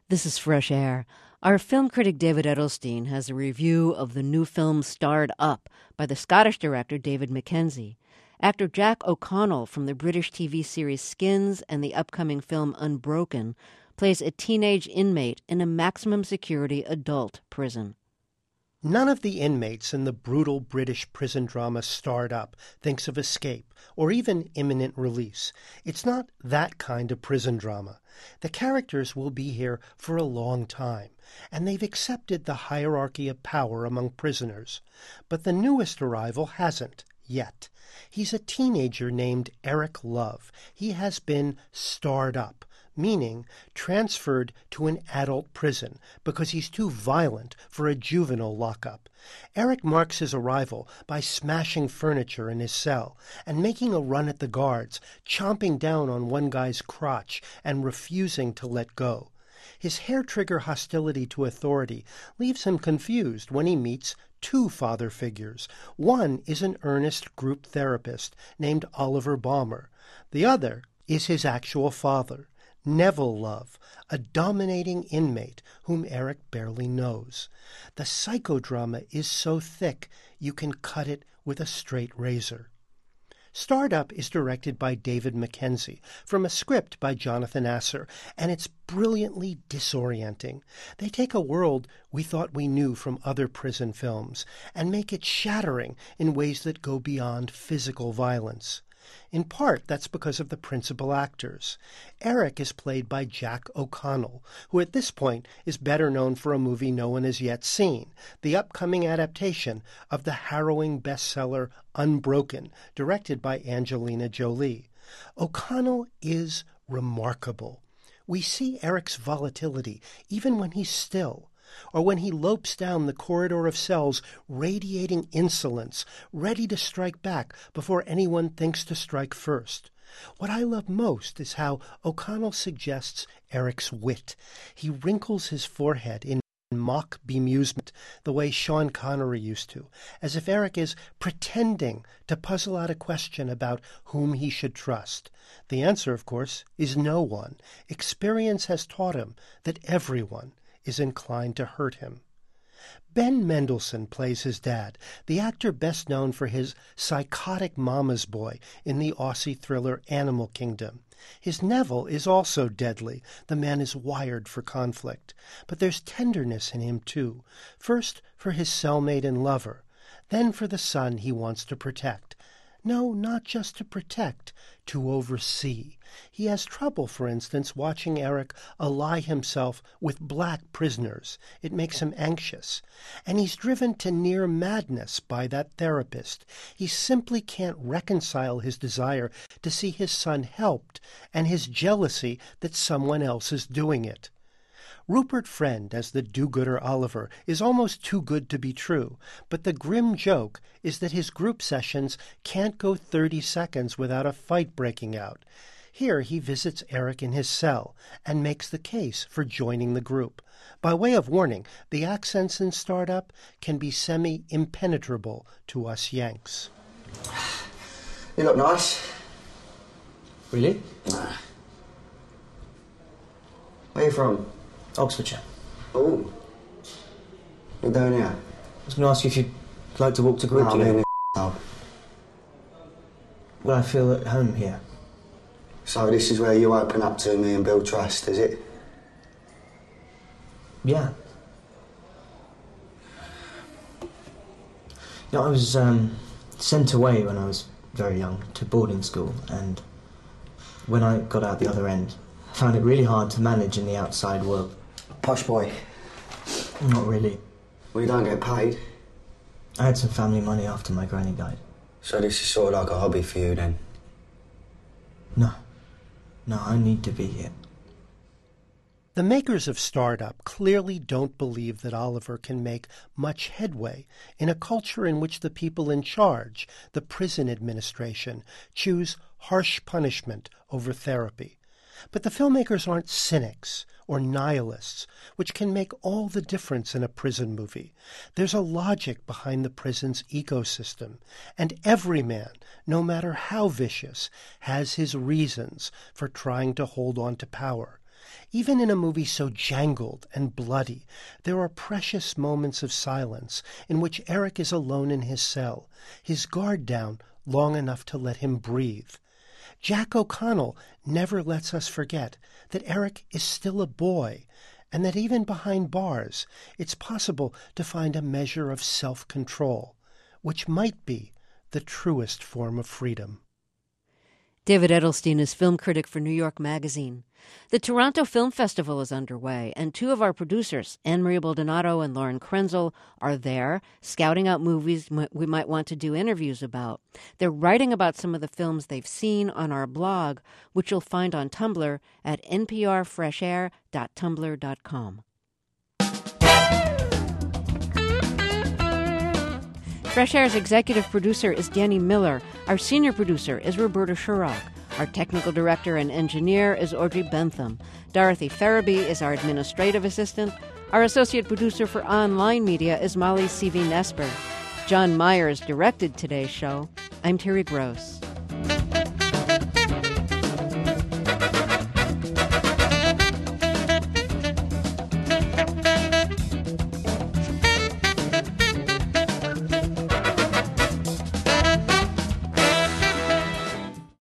This is Fresh Air. Our film critic David Edelstein has a review of the new film Starred Up by the Scottish director David Mackenzie. Actor Jack O'Connell from the British TV series Skins and the upcoming film Unbroken plays a teenage inmate in a maximum security adult prison. None of the inmates in the brutal British prison drama Starred Up thinks of escape or even imminent release. It's not that kind of prison drama. The characters will be here for a long time, and they've accepted the hierarchy of power among prisoners. But the newest arrival hasn't, yet. He's a teenager named Eric Love. He has been starred up, meaning transferred to an adult prison because he's too violent for a juvenile lockup. Eric marks his arrival by smashing furniture in his cell and making a run at the guards, chomping down on one guy's crotch and refusing to let go. His hair-trigger hostility to authority leaves him confused when he meets two father figures. One is an earnest group therapist named Oliver Balmer. The other is his actual father, Neville Love, a dominating inmate whom Eric barely knows. The psychodrama is so thick you can cut it with a straight razor. Starred Up is directed by David Mackenzie from a script by Jonathan Asser, and it's brilliantly disorienting. They take a world we thought we knew from other prison films and make it shattering in ways that go beyond physical violence. In part, that's because of the principal actors. Eric is played by Jack O'Connell, who at this point is better known for a movie no one has yet seen, the upcoming adaptation of the harrowing bestseller Unbroken, directed by Angelina Jolie. O'Connell is remarkable. We see Eric's volatility even when he's still, or when he lopes down the corridor of cells radiating insolence, ready to strike back before anyone thinks to strike first. What I love most is how O'Connell suggests Eric's wit. He wrinkles his forehead in mock bemusement, the way Sean Connery used to, as if Eric is pretending to puzzle out a question about whom he should trust. The answer, of course, is no one. Experience has taught him that everyone is inclined to hurt him. Ben Mendelsohn plays his dad, the actor best known for his psychotic mama's boy in the Aussie thriller Animal Kingdom. His Neville is also deadly. The man is wired for conflict. But there's tenderness in him, too. First for his cellmate and lover, then for the son he wants to protect. No, not just to protect, to oversee. He has trouble, for instance, watching Eric ally himself with black prisoners. It makes him anxious. And he's driven to near madness by that therapist. He simply can't reconcile his desire to see his son helped and his jealousy that someone else is doing it. Rupert Friend as the do-gooder Oliver is almost too good to be true, but the grim joke is that his group sessions can't go 30 seconds without a fight breaking out. Here he visits Eric in his cell and makes the case for joining the group. By way of warning, the accents in Starred Up can be semi-impenetrable to us Yanks. You look nice. Really? Nah. Where are you from? Oxfordshire. Oh. What are you doing here? I was going to ask you if you'd like to walk to group No, together. I'm in the Well, I feel at home here. So this is where you open up to me and build trust, is it? Yeah. You know, I was sent away when I was very young to boarding school, and when I got out the other end, I found it really hard to manage in the outside world. Posh boy. Not really. Well, you don't get paid. I had some family money after my granny died. So this is sort of like a hobby for you then? No. No, I need to be here. The makers of Starred Up clearly don't believe that Oliver can make much headway in a culture in which the people in charge, the prison administration, choose harsh punishment over therapy. But the filmmakers aren't cynics or nihilists, which can make all the difference in a prison movie. There's a logic behind the prison's ecosystem, and every man, no matter how vicious, has his reasons for trying to hold on to power. Even in a movie so jangled and bloody, there are precious moments of silence in which Eric is alone in his cell, his guard down long enough to let him breathe. Jack O'Connell never lets us forget that Eric is still a boy, and that even behind bars, it's possible to find a measure of self-control, which might be the truest form of freedom. David Edelstein is film critic for New York Magazine. The Toronto Film Festival is underway, and two of our producers, Anne-Marie Baldonado and Lauren Krenzel, are there, scouting out movies we might want to do interviews about. They're writing about some of the films they've seen on our blog, which you'll find on Tumblr at nprfreshair.tumblr.com. Fresh Air's executive producer is Danny Miller. Our senior producer is Roberta Shurrock. Our technical director and engineer is Audrey Bentham. Dorothy Farabee is our administrative assistant. Our associate producer for online media is Molly Seavey-Nesper. John Myers directed today's show. I'm Terry Gross.